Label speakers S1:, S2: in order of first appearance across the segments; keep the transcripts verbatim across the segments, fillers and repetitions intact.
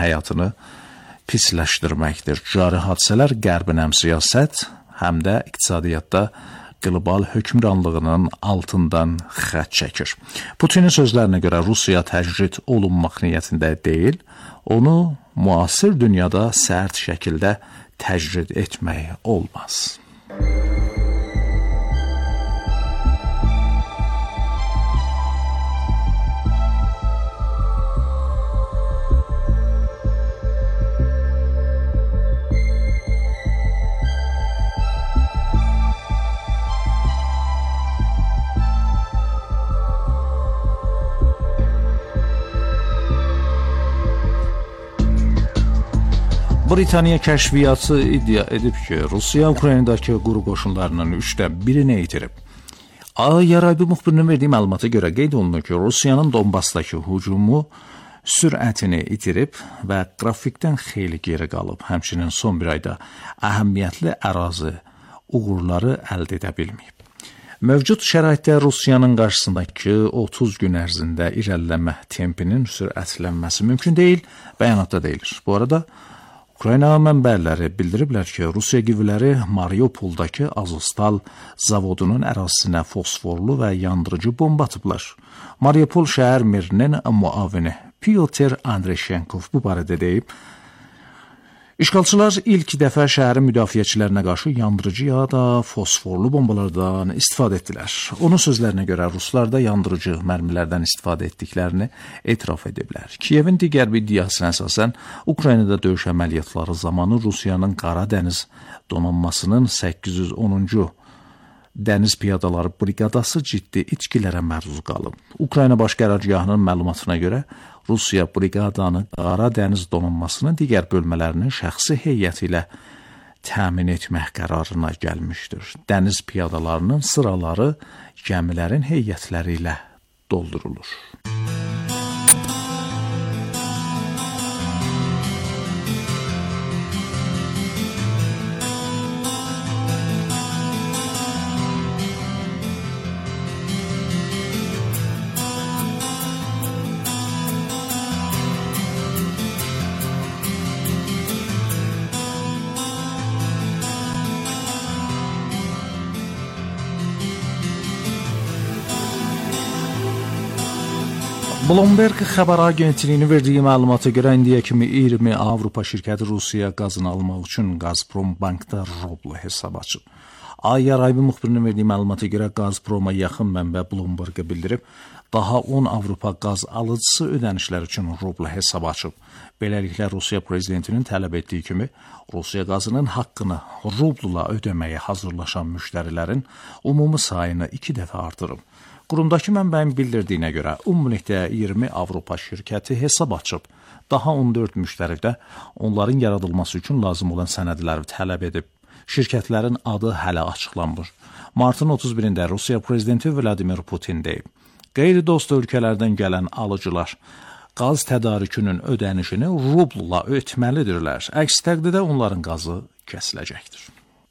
S1: həyatını pisləşdirməkdir. Cari hadisələr Qərbin həm siyasət, həm də iqtisadiyyatda qlobal hökmranlığının altından xətt çəkir. Putinin sözlərinə görə Rusiya təcrid olunmaq niyyətində deyil, onu müasir dünyada sərt şəkildə təcrid etmək olmaz. Britaniya kəşfiyyatı iddia edib ki, Rusiya Ukraynadakı quru qoşunlarının üçdə birini itirib. Yaraybi müxbirinin verdiyi məlumata görə qeyd olunur ki, Rusiyanın Donbasdakı hücumu sürətini itirib və qrafikdən xeyli geri qalıb. Həmçinin son bir ayda əhəmiyyətli ərazi uğurları əldə edə bilməyib. Mövcud şəraitdə Rusiyanın qarşısındakı otuz gün ərzində irəliləmə tempinin sürətlənməsi mümkün deyil, bəyanatda deyilir. Bu arada, Ukrayna mənbələri bildiriblər ki, Rusiya qüvvələri Mariupoldakı Azovstal zavodunun ərazisinə fosforlu və yandırıcı bomba atıblar. Mariupol şəhər merinin müavini Pyotr Andreshenkov bu barədə deyib, İşğalçılar ilk dəfə şəhərin müdafiəçilərinə qarşı yandırıcı ya da fosforlu bombalardan istifadə etdilər. Onun sözlərinə görə Ruslar da yandırıcı mərmilərdən istifadə etdiklərini etiraf ediblər. Kiyevin digər bir iddiasına əsasən, Ukraynada döyüş əməliyyatları zamanı Rusiyanın Qara Dəniz donanmasının səkkiz yüz onuncu Dəniz Piyadaları Briqadası ciddi içkilərə məruz qalıb. Ukrayna Baş Qərargahının məlumatına görə, Rusiya briqadanı Qara Dəniz donanmasının digər bölmələrinin şəxsi heyəti ilə təmin etmək qərarına gəlmişdir. Dəniz piyadalarının sıraları gəmilərin heyətləri ilə doldurulur. Bloomberg xəbər agentliyinin verdiyi məlumata görə indiyə kimi iyirmi Avropa şirkəti Rusiya qazını almaq üçün Gazprom bankda rubl hesab açıb. Yaraybi müxbirinin verdiyi məlumata görə Gazproma yaxın mənbə Bloombergə bildirib, daha on Avropa qaz alıcısı ödənişlər üçün rubl hesab açıb. Beləliklə, Rusiya prezidentinin tələb etdiyi kimi, Rusiya qazının haqqını rublla ödəməyə hazırlaşan müştərilərin ümumi sayını iki dəfə artırıb. Qurumdakı mənbəyin bildirdiyinə görə, ümumilikdə iyirmi Avropa şirkəti hesab açıb. Daha on dörd müştəri də onların yaradılması üçün lazım olan sənədləri tələb edib. Şirkətlərin adı hələ açıqlanmır. Martın otuz birində Rusiya prezidenti Vladimir Putin deyib, qeyri-dost ölkələrdən gələn alıcılar qaz tədarükünün ödənişini rublla ötməlidirlər. Əks təqdirdə onların qazı kəsiləcəkdir.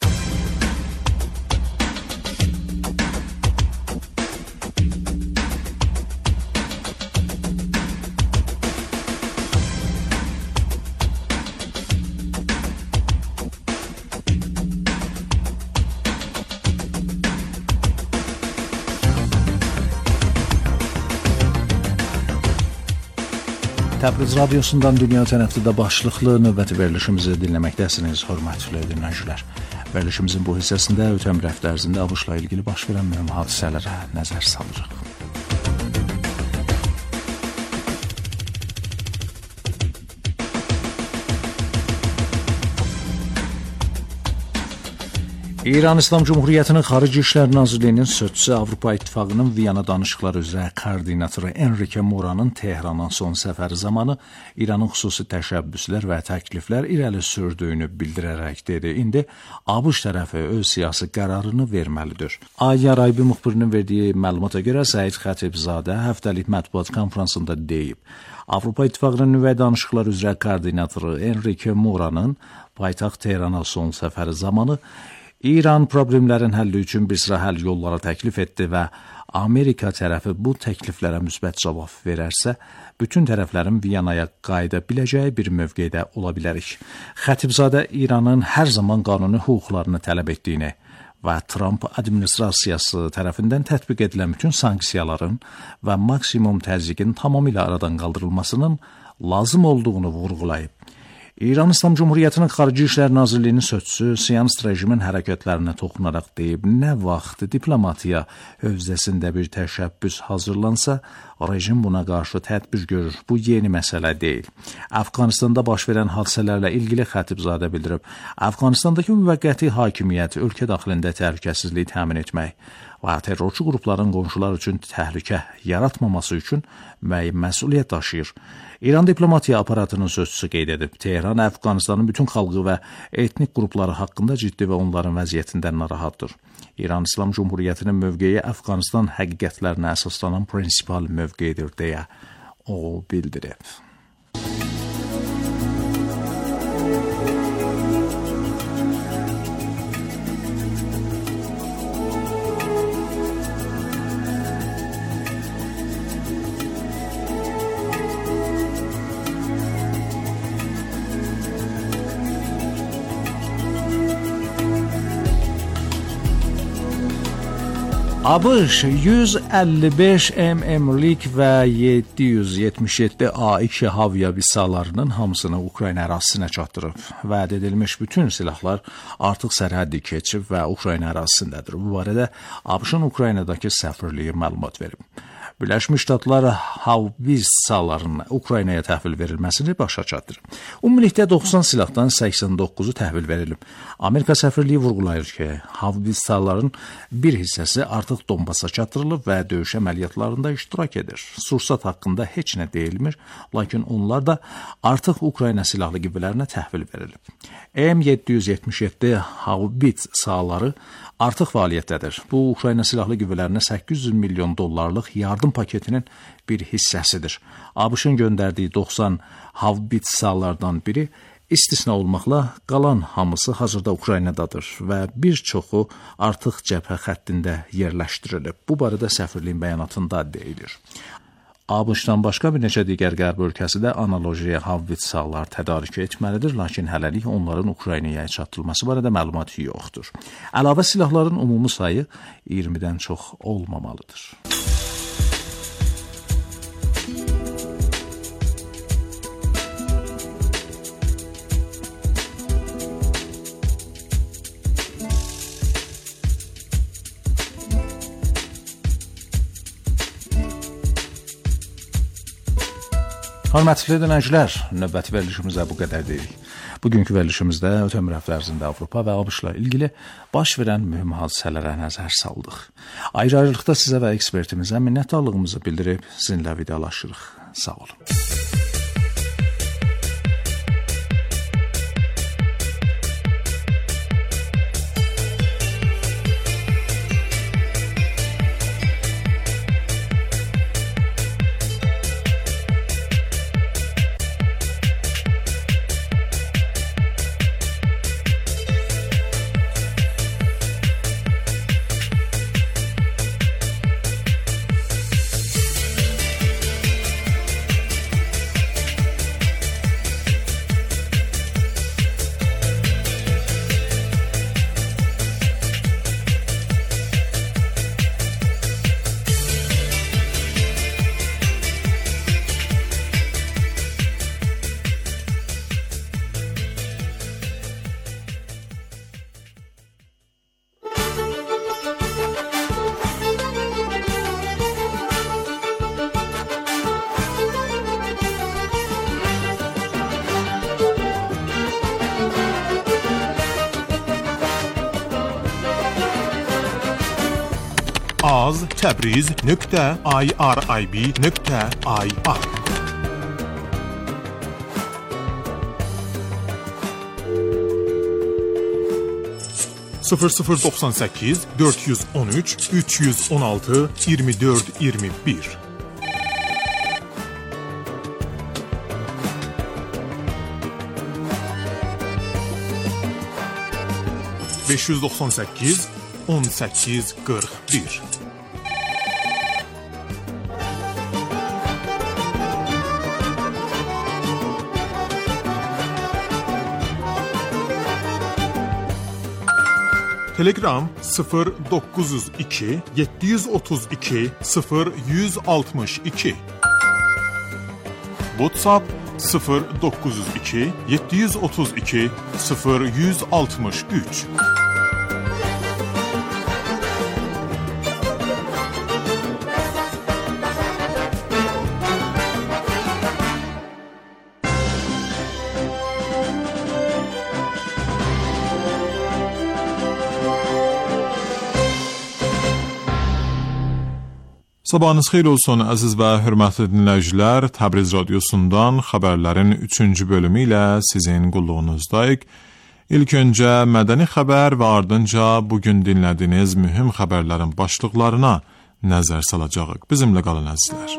S1: Təbriz radiosundan dünya tərəfdə başlıqlı növbəti verilişimizi dinləməkdəsiniz, hörmətli dinləyicilər. Verilişimizin bu hissəsində ötən bir həftə ərzində ABŞ-la ilgili baş verən mühüm hadisələrə nəzər salırıq. İran İslam Cumhuriyyətinin Xarici İşlər Nazirliyinin sözçüsü Avropa İttifaqının Viyana danışıqları üzrə koordinatoru Enrique Mora'nın Tehranın son səfəri zamanı İranın xüsusi təşəbbüslər və təkliflər irəli sürdüyünü bildirərək dedi. İndi ABŞ tərəfi öz siyasi qərarını verməlidir. Yaraybi müxbirinin verdiyi məlumata görə Səid Xətibzadə həftəlik mətbuat konfransında deyib, Avropa İttifaqının nüvə danışıqları üzrə koordinatoru Enrique Mora'nın paytaxt Tehrana son səfəri zamanı İran problemlərin həlli üçün bir sıra həll yolları təklif etdi və Amerika tərəfi bu təkliflərə müsbət cavab verərsə, bütün tərəflərin Viyanaya qayıda biləcəyi bir mövqedə ola bilərik. Xətibzadə İranın hər zaman qanuni hüquqlarını tələb etdiyini və Trump administrasiyası tərəfindən tətbiq edilən bütün sanksiyaların və maksimum təzyiqin tamamilə aradan qaldırılmasının lazım olduğunu vurğulayıb. İran İslam Cumhuriyyətinin Xarici İşlər Nazirliyinin sözçüsü Siyonist rejimin hərəkətlərinə toxunaraq deyib, nə vaxt diplomatiya hövzəsində bir təşəbbüs hazırlansa, rejim buna qarşı tədbir görür. Bu yeni məsələ deyil. Əfqanistanda baş verən hadisələrlə ilgili Xətibzadə bildirib, Əfqanistandakı müvəqqəti hakimiyyət ölkə daxilində təhlükəsizliyi təmin etmək və terrorçu qrupların qonşular üçün təhlükə yaratmaması üçün müəyyən məsuliyyət daşıyır. İran diplomatiya aparatının sözçüsü qeyd edib, Tehran Əfqanistanın bütün xalqı və etnik qrupları haqqında ciddi və onların vəziyyətindən narahatdır. İran İslam Cumhuriyyətinin mövqeyi Əfqanistan həqiqətlərinə əsaslanan prinsipal mövqeyidir deyə o bildirib. ABŞ yüz əlli beş mmlik və yeddi yüz yetmiş yeddi A iki aviabisalarının hamısını Ukrayna ərazisinə çatdırıb. Vəd edilmiş bütün silahlar artıq sərhəddi keçib və Ukrayna ərazisindədir. Bu barədə ABŞ-ın Ukraynadakı səfirliyi məlumat verib. Birləşmiş Ştatlar haubitsaların Ukraynaya təhvil verilməsini başa çatdırıb. Ümumilikdə doxsan silahdan səksən doqquzu təhvil verilib. Amerika səfirliyi vurğulayır ki, haubitsaların bir hissəsi artıq Donbasa çatdırılıb və döyüş əməliyyatlarında iştirak edir. Sursat haqqında heç nə deyilmir, lakin onlar da artıq Ukrayna silahlı qüvvələrinə təhvil verilib. M yeddi yüz yetmiş yeddi haubitsaları artıq fəaliyyətdədir. Bu, Ukrayna silahlı qüvvələrinə səkkiz yüz milyon dollarlıq yardım paketinin bir hissəsidir. ABŞ-ın göndərdiyi doxsan haubitsalardan biri istisna olmaqla qalan hamısı hazırda Ukraynadadır və bir çoxu artıq cəbhə xəttində yerləşdirilib. Bu barədə səfirliyin bəyanatında deyilir. ABŞ-dan başqa bir neçə digər qərb ölkəsi də analoji haubitsalar tədarik etməlidir, lakin hələlik onların Ukraynaya çatdırılması barədə məlumat yoxdur. Əlavə silahların ümumi sayı iyirmidən çox olmamalıdır. Hörmətli dinləyicilər, növbəti verilişimizə bu qədər deyilik. Bugünkü verilişimizdə ötən bir həftə ərzində Avropa və ABŞ-la ilgili baş verən mühüm hadisələrə nəzər saldıq. Ayrı-ayrılıqda sizə və ekspertimizə minnətdarlığımızı bildirib sizinlə vidalaşırıq. Sağ olun. az təbriz nöqtə irib nöqtə ir sıfır sıfır doxsan səkkiz dörd yüz on üç üç yüz on altı iyirmi dörd iyirmi bir
S2: beş yüz doxsan səkkiz on səkkiz qırx bir. Telegram sıfır doqquz yüz iki yeddi yüz otuz iki sıfır yüz altmış iki. WhatsApp sıfır doqquz yüz iki yeddi yüz otuz iki sıfır yüz altmış üç. Sabahınız xeyir olsun əziz və hörmətli dinləyicilər. Təbriz radiosundan xəbərlərin üçüncü bölümü ilə sizin qulluğunuzdayıq. İlk öncə mədəni xəbər və ardınca bugün dinlədiyiniz mühüm xəbərlərin başlıqlarına nəzər salacağıq. Bizimlə qalın əzizlər.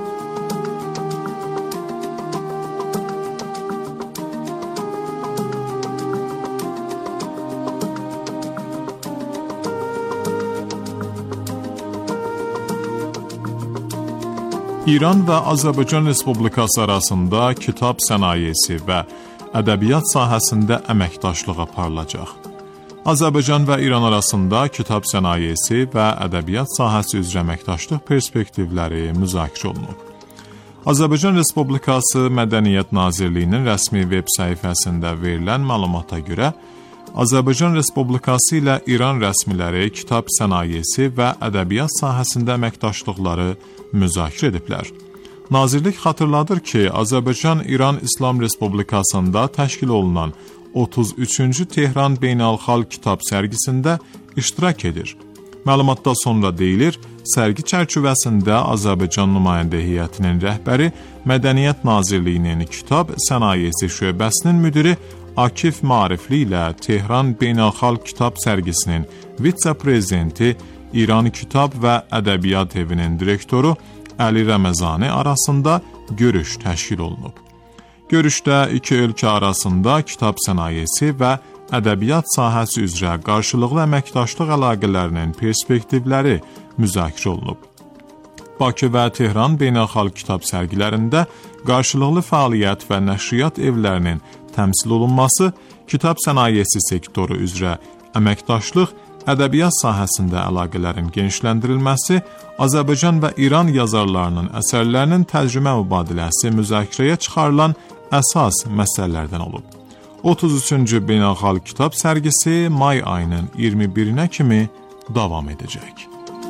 S2: İran və Azərbaycan Respublikası arasında kitab sənayesi və ədəbiyyat sahəsində əməkdaşlıq aparılacaq. Azərbaycan və İran arasında kitab sənayesi və ədəbiyyat sahəsi üzrə əməkdaşlıq perspektivləri müzakirə olunub. Azərbaycan Respublikası Mədəniyyət Nazirliyinin rəsmi veb səhifəsində verilən məlumata görə, Azərbaycan Respublikası ilə İran rəsmiləri kitab sənayesi və ədəbiyyat sahəsində əməkdaşlıqları müzakirə ediblər. Nazirlik xatırladır ki, Azərbaycan-İran İslam Respublikasında təşkil olunan otuz üçüncü Tehran Beynəlxalq Kitab sərgisində iştirak edir. Məlumatda sonra deyilir, sərgi çərçivəsində Azərbaycan nümayəndə heyətinin rəhbəri, Mədəniyyət Nazirliyinin Kitab Sənayesi şöbəsinin müdiri Akif Maarifli ilə Tehran Beynəlxalq Kitab sərgisinin vitse-prezidenti, İran Kitab və Ədəbiyyat evinin direktoru Əli Rəməzani arasında görüş təşkil olunub. Görüşdə iki ölkə arasında kitab sənayesi və ədəbiyyat sahəsi üzrə qarşılıqlı əməkdaşlıq əlaqələrinin perspektivləri müzakirə olunub. Bakı və Tehran Beynəlxalq Kitab sərgilərində qarşılıqlı fəaliyyət və nəşriyyat evlərinin təmsil olunması, kitab sənayesi sektoru üzrə əməkdaşlıq, ədəbiyyat sahəsində əlaqələrin genişləndirilməsi, Azərbaycan və İran yazarlarının əsərlərinin tərcümə mübadiləsi müzakirəyə çıxarılan əsas məsələlərdən olub. otuz üçüncü Beynəlxalq Kitab sərgisi may ayının iyirmi birinə kimi davam edəcək.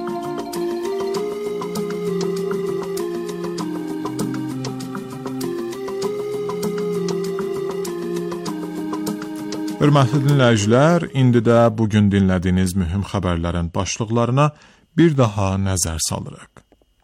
S2: Hörmətli dinləyicilər, indi də bugün dinlədiyiniz mühüm xəbərlərin başlıqlarına bir daha nəzər salırıq.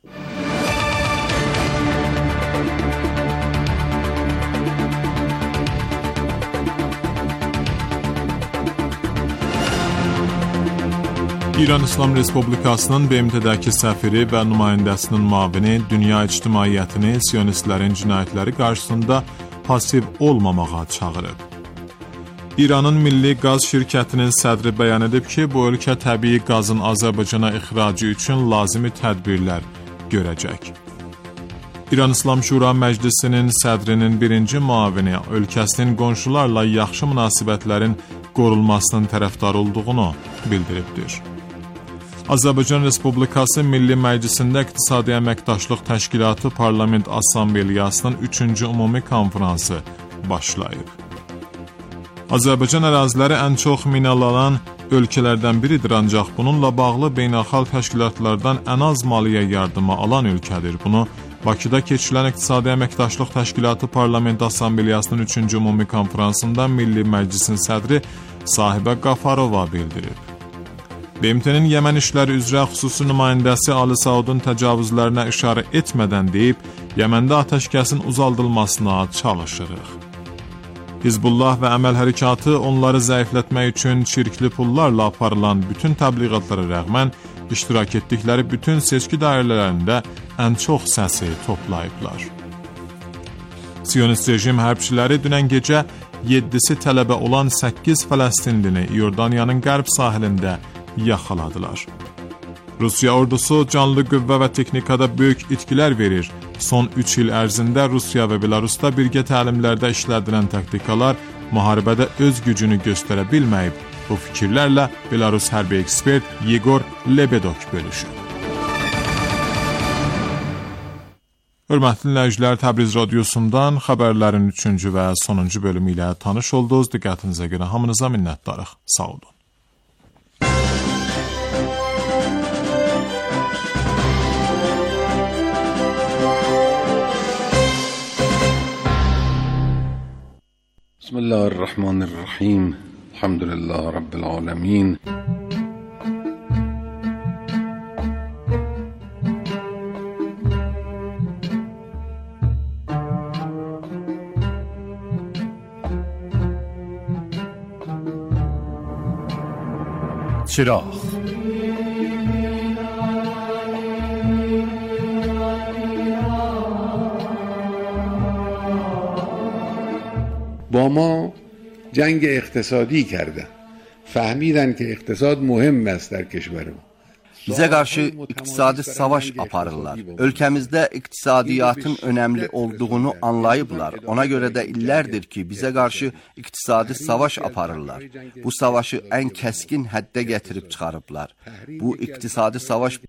S2: İran İslam Respublikasının B M T-dəki səfiri və nümayəndəsinin müavini dünya ictimaiyyətini siyonistlərin cinayətləri qarşısında pasiv olmamağa çağırıb. İranın Milli Qaz Şirkətinin sədri bəyan edib ki, bu ölkə təbii qazın Azərbaycana ixracı üçün lazımi tədbirlər görəcək. İran İslam Şura Məclisinin sədrinin birinci müavini ölkəsinin qonşularla yaxşı münasibətlərin qorulmasının tərəfdar olduğunu bildiribdir. Azərbaycan Respublikası Milli Məclisində İqtisadi Əməkdaşlıq Təşkilatı Parlament Assambleyasının üçüncü ümumi konfransı başlayıb. Azərbaycan əraziləri ən çox minalanan ölkələrdən biridir, ancaq bununla bağlı beynəlxalq təşkilatlardan ən az maliyyə yardımı alan ölkədir. Bunu Bakıda keçirilən İqtisadi Əməkdaşlıq Təşkilatı Parlament Assambleyasının üçüncü ümumi konfransında Milli Məclisin sədri Sahibə Qafarova bildirib. B M T-nin Yəmən işləri üzrə xüsusi nümayəndəsi Ali Saudun təcavüzlərinə işarə etmədən deyib, Yəməndə atəşkəsin uzaldılmasına çalışırıq. Hizbullah və əməl hərəkatı onları zəiflətmək üçün çirkli pullarla aparılan bütün təbliğatlara rəğmən iştirak etdikləri bütün seçki dairələrində ən çox səsi toplayıblar. Siyonist rejim hərbçiləri dünən gecə yeddisi tələbə olan səkkiz Fələstinlini Yordaniyanın qərb sahilində yaxaladılar. Rusiya ordusu canlı qüvvə və texnikada böyük itkilər verir. Son üç il ərzində Rusiya və Belarusda birgə təlimlərdə işlədilən taktikalar müharibədə öz gücünü göstərə bilməyib. Bu fikirlərlə Belarus hərbi ekspert Yegor Lebedok bölüşür. Hörmətli dinləyicilər, Təbriz radiosundan xəbərlərin üçüncü və sonuncu bölümü ilə tanış oldunuz. Diqqətinizə görə hamınıza minnətdarıq. Sağ olun.
S3: Bismillahirrahmanirrahim. Elhamdülillah Rabbil alemin.
S1: چراغ
S3: با ما جنگ اقتصادی کردن. فهمیدن که اقتصاد مهم است در کشور ما.
S4: Bizə qarşı iqtisadi savaş aparırlar. Ölkəmizdə iqtisadiyyatın önəmli olduğunu anlayıblar. Ona görə də illərdir ki, bizə qarşı iqtisadi savaş aparırlar. Bu savaşı ən kəskin həddə gətirib çıxarıblar. Bu iqtisadi savaş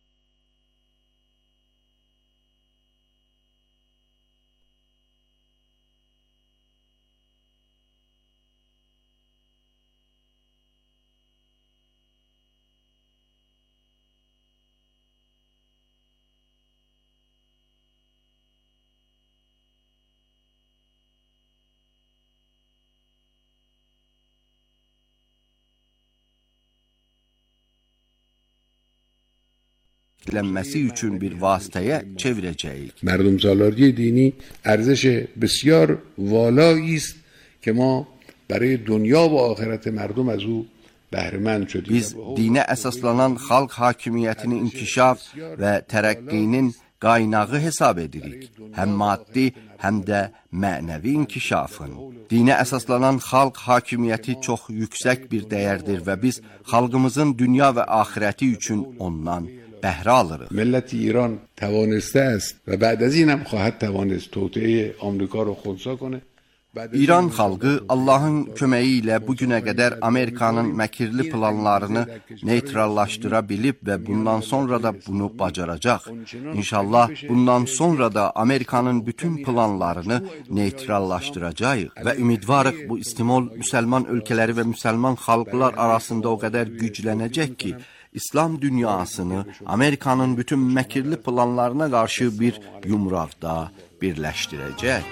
S4: lənməsi üçün bir vasitəyə çevirəcəyik.
S3: مردم سالاری دینی ارزش بسیار والایی است که ما برای دنیا و آخرت مردم از او بهره مند شدیم.
S4: Biz dinə əsaslanan xalq hakimiyyətinin inkişaf və tərəqqinin qaynağı hesab edirik. Həm maddi, həm də mənəvi inkişafın. Dinə əsaslanan xalq hakimiyyəti çox yüksək bir dəyərdir və biz xalqımızın dünya və axirəti üçün ondan بهره alırıq.
S3: ملت ایران توانسته است و بعد از این هم خواهد توانست توطئه آمریکا رو خنثی کنه.
S4: İran xalqı Allahın köməyi ilə bu günə qədər Amerikanın məkirli planlarını neytrallaşdıra bilib və bundan sonra da bunu bacaracaq. İnşallah bundan sonra da Amerikanın bütün planlarını neytrallaşdıracağıq və ümidvarıq bu istimol müsəlman ölkələri və müsəlman xalqlar arasında o qədər güclənəcək ki, İslam dünyasını Amerikanın bütün məkirli planlarına qarşı bir yumraqda birləşdirəcək.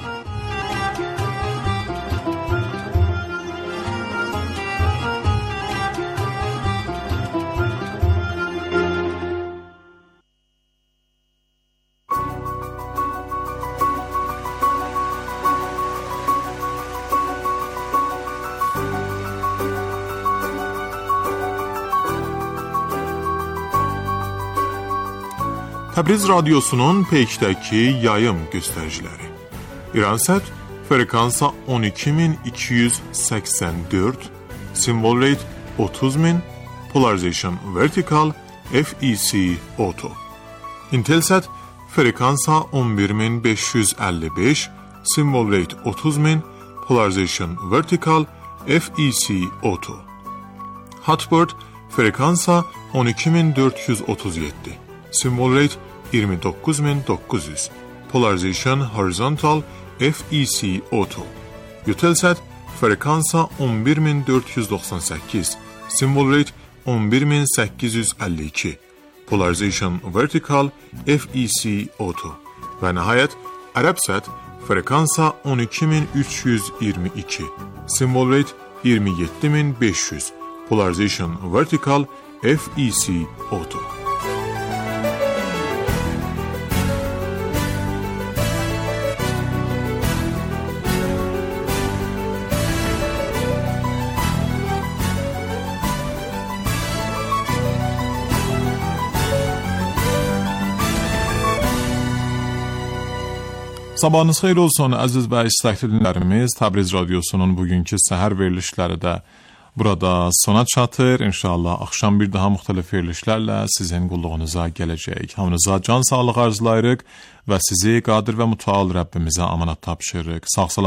S2: Təbriz radiosunun peykdəki yayım göstəriciləri. İransat frekansa on iki min iki yüz səksən dörd, symbol rate otuz min, polarization vertical, F E C auto. Intelsat frekansa on bir min beş yüz əlli beş, symbol rate otuz min, polarization vertical, F E C auto. Hotbird frekansa on iki min dörd yüz otuz yeddi, symbol rate iyirmi doqquz min doqquz yüz, polarization horizontal, F E C auto. Eutelsat frekansa on bir min dörd yüz doxsan səkkiz, symbol rate on bir min səkkiz yüz əlli iki, polarization vertical, F E C auto. Və nəhayət Arabsat frekansa on iki min üç yüz iyirmi iki, symbol rate iyirmi yeddi min beş yüz, polarization vertical, F E C auto. Sabahınız xeyir olsun, əziz və istəkli dinlərimiz. Təbriz Radiosunun bugünkü səhər verilişləri də burada sona çatır. İnşallah axşam bir daha müxtəlif verilişlərlə sizin qulluğunuza gələcək. Hamınıza can sağlığı arzulayırıq və sizi qadir və mütəal Rəbbimizə amanat tapşırırıq. Sağ